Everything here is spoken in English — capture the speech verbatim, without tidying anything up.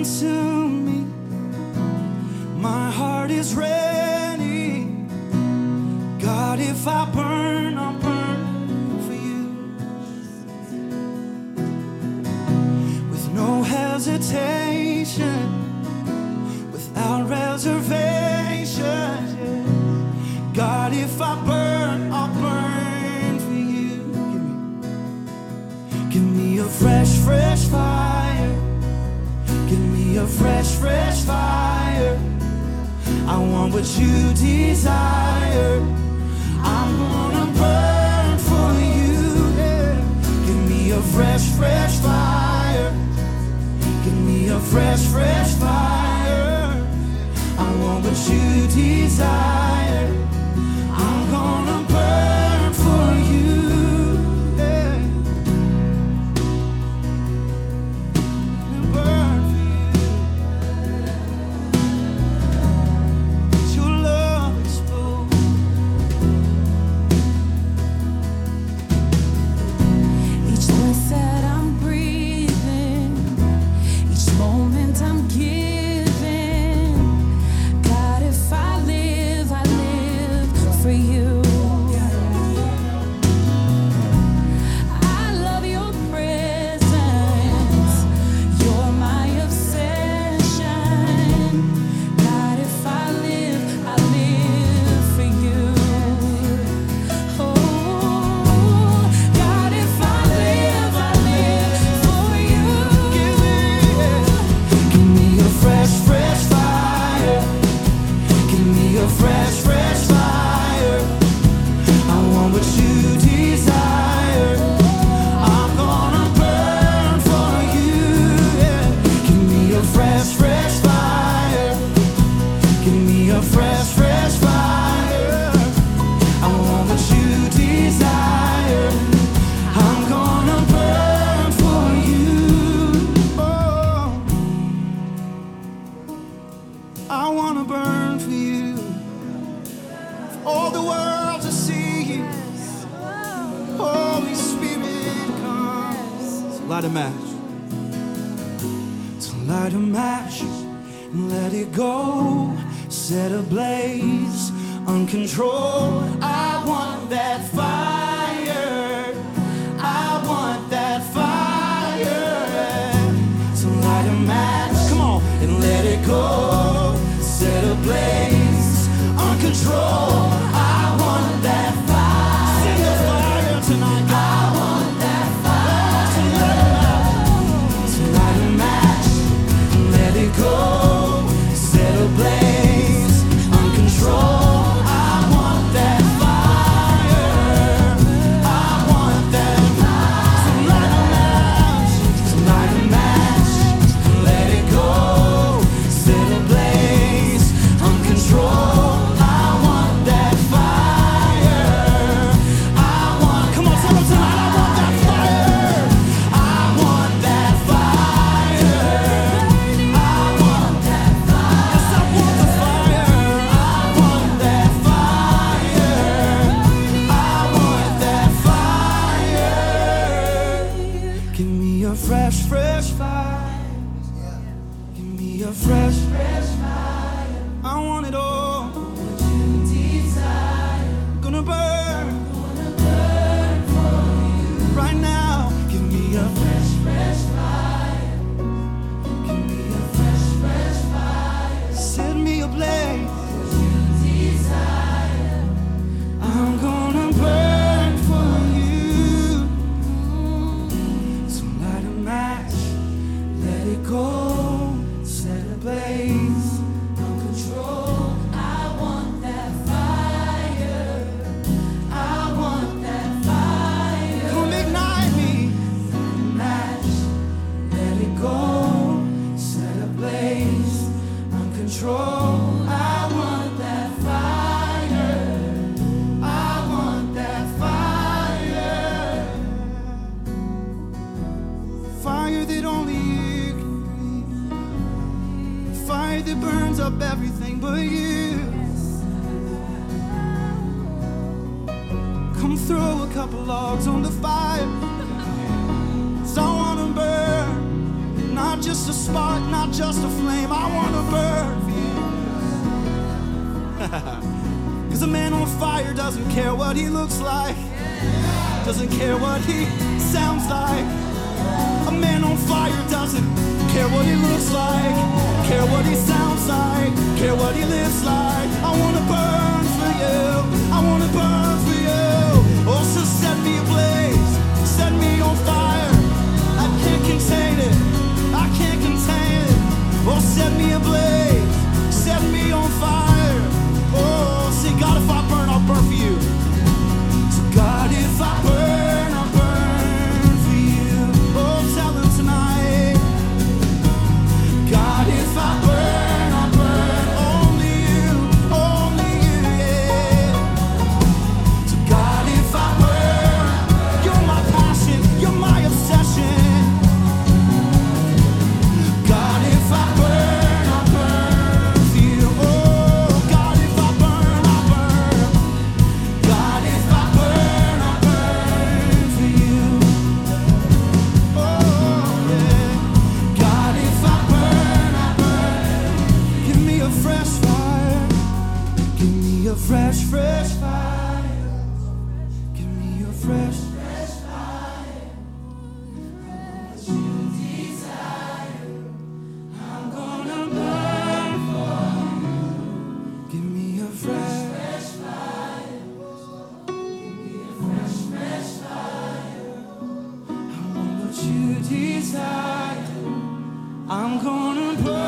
consume me. My heart is ready. God, if I burn, I'll burn for you. With no hesitation, without reservation. God, if I burn, I'll burn for you. Give me, give me a fresh, fresh fire. Give me a fresh, fresh fire. I want what you desire. I'm gonna burn for you. Yeah. Give me a fresh, fresh fire. Give me a fresh, fresh fire. I want what you desire. I'm gonna burn for you. Yeah. Burn for you. Let your love explode. Each breath that I'm breathing, each moment I'm giving. God, if I live, I live for you. I love your presence. You're my obsession. God, if I live, I live for you. Oh, God, if I live, I live for you. Give me a fresh, fresh fire. Give me a fresh, fresh fire. I want what you desire. I'm gonna burn for you. Yeah. Give me a fresh, fresh fire. Give me a fresh, fresh fire. I want what you desire. I'm gonna burn for you. Oh, I wanna burn for you. For all the world to see you. Holy Spirit, come. So light a match. To light a match and let it go. Set ablaze, uncontrolled. I want that fire. I want that fire. So light a match, come on, and let it go. Set ablaze, uncontrolled. I want that fire. Send the fire tonight, God. I want that fire. So light a match, so light a match, and let it go. Set ablaze, uncontrolled. I want that fire. I want that fire. So light a match, so light a match, let it go. Set ablaze, uncontrolled. I want that fire. I want. Come on, tell them tonight. I want that fire. I want that fire. I want that fire. Yes, I want the fire. I want that fire. I want that fire. Give me a fresh, fresh fire. Give me a fresh, fresh fire. I want it all. What you desire. Gonna burn. Gonna burn for you. Right now. Give me a fresh, fresh fire. Give me a fresh, fresh fire. Set me ablaze. What you desire. I'm gonna burn for you. So light a match, let it go. Set ablaze, uncontrolled. I want that fire. I want that fire. Come ignite me. Match, let it go. Set ablaze, uncontrolled. I want that fire. I want that fire. Fire that only you can breathe. Fire that burns up everything but you. Come throw a couple logs on the fire. So I wanna burn, not Not just a spark, not just a flame. I want to burn for you. Cause a man on fire doesn't care what he looks like, doesn't care what he sounds like. A man on fire doesn't care what he looks like, care what he sounds like, care what he lives like. I want to burn for you, I want to burn for you. Also set me ablaze, set me on fire. I can't contain it, I can't contain it. Oh, set me ablaze, set me on fire. Oh, say, God, if I burn, I'll burn for you. So God, if I burn, I'll burn for you. Oh, tell him tonight. God, if I burn, I'll burn. Only you, only you, yeah. So God, if I burn, you're my passion, you're my obsession. God, if I burn, I'll burn for you. Oh, God, if I burn, I'll burn. God, if I burn, I'll burn for you. Oh, yeah. God, if I burn, I'll burn. Give me a fresh fire. Give me a fresh, fresh fire. Give me a fresh, fresh fire. What you desire, I'm gonna burn for you. Give me a fresh, fresh fire. Give me a fresh, fresh fire. I want what you desire. I'm gonna burn.